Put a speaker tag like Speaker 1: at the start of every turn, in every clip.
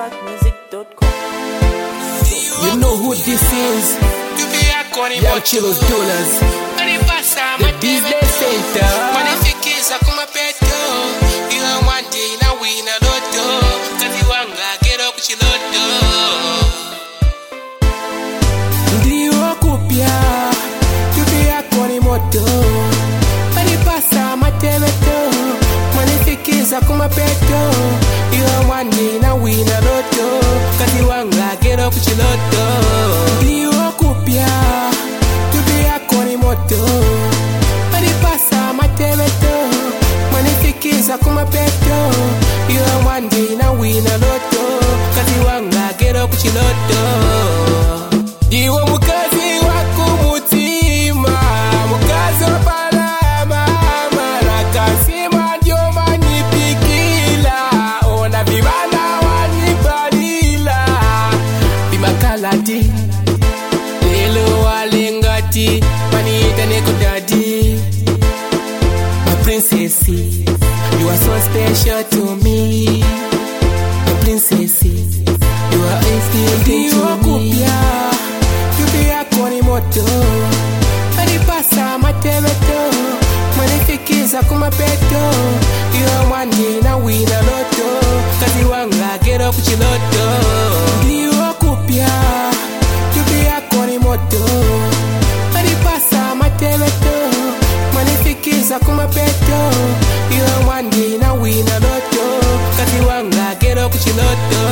Speaker 1: otiswagmusic.com.
Speaker 2: You know who this is? Young Chilos Dollars, the business center.
Speaker 3: Wanifikisha kumapeto iwa mwandi na wina loto kazi wanga gero kuchiloto
Speaker 2: Ndiyo kupya Yubi yako ni moto Wanipasa matemeto Wanifikisha kumapeto iwa mwandi na wina loto kazi wanga gero kuchiloto Ndiyo kupya Yubi yako ni moto Wanipasa matemeto Wanifikisha kumapeto iwa mwandi na wina loto kazi wanga gero kuchiloto Iwe mukazi wako mutima Mukazi wapalama Mara kasima ndio manipikila Ona vibana wanibalila Bimakalati Lelo walengati Maniita neko daddy My princess You are so special to me My princess You are everything to me Yubi yako ni moto Wanipasa matemeto Wanifikisha kumapeto Iwa mwandi na wina loto kazi wanga gero kuchiloto Ndiyo kupya Yubi yako ni moto Wanipasa matemeto Wanifikisha kumapeto Iwa mwandi na wina loto kazi wanga gero kuchiloto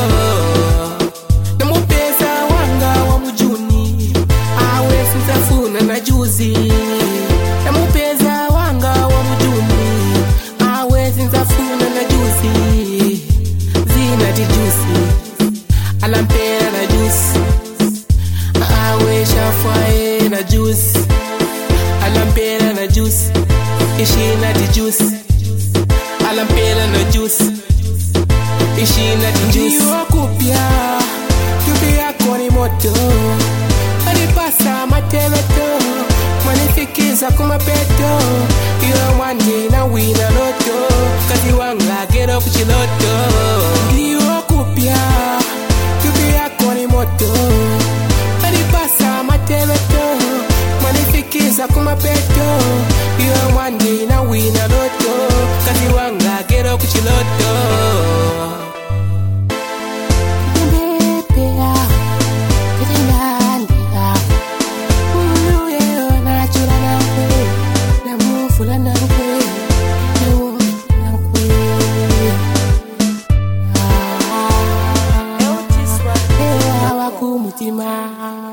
Speaker 2: Namupeza wanga wa mujuni Awe sitafuna na juzi Namupeza wanga wa mujuni Awe sitafuna na juzi Zina di juzi Alampera na juzi Awe shafwae na juzi Alampera na juzi Ishina di juzi Alampera na juzi Ishina di juzi Ndiyo kupya Yubi yako ni moto Wanipasa matemeto Wanifikisha kumapeto Iwa mwandi na wina loto kazi wanga gero kuchiloto Ndiyo kupya Yubi yako ni moto Wanipasa matemeto Wanifikisha kumapeto Iwa mwandi na wina loto kazi wanga gero kuchiloto Mutima